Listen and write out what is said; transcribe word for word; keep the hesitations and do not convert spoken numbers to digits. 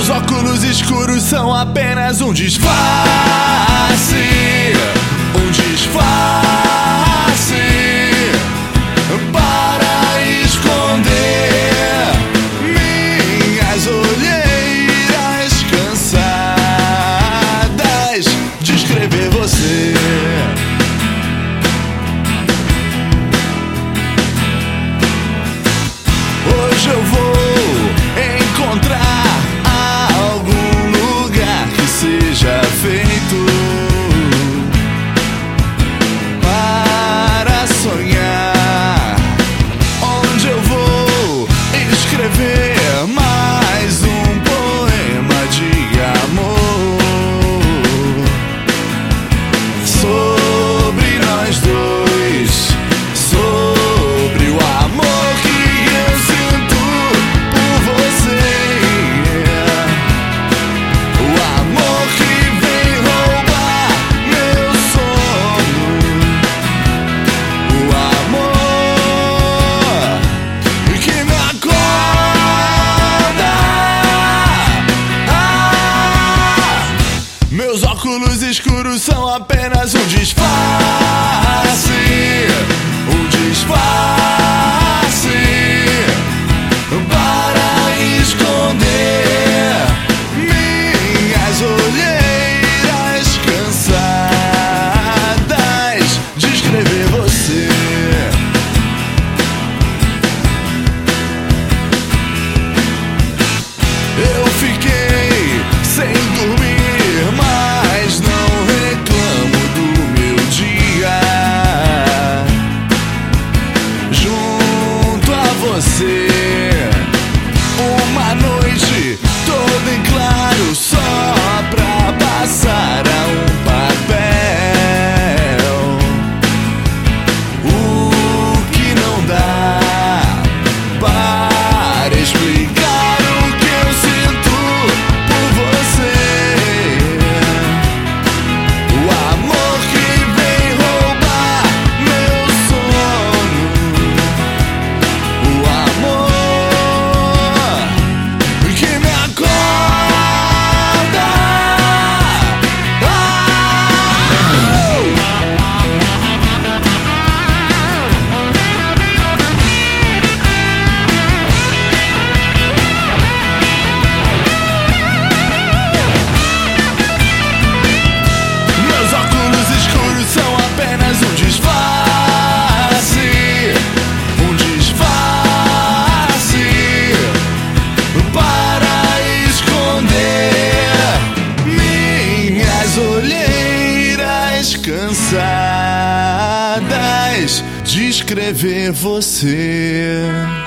Meus óculos escuros são apenas um disfarce, um disfarce para esconder minhas olheiras cansadas de escrever você. Hoje eu vou encontrar algum lugar que seja feito para sonhar, onde eu vou escrever mais um poema de amor sobre nós dois, sobre o amor que eu sinto por você, o amor que vem roubar meu sono, o amor que me acorda. Ah, meus óculos escuros são apenas um disfarce, um disfarce para esconder minhas olheiras cansadas de escrever você. Eu fiquei sem dormir, mas não reclamo do meu dia junto a você. Uma noite toda em claro, só pra passar a um papel o que não dá para explicar o que eu sinto por você, o amor que vem roubar meu sono, o amor que me acorda. Ah! Meus óculos escuros são apenas um disfarce, um disfarce para esconder minhas olheiras cansadas de escrever você.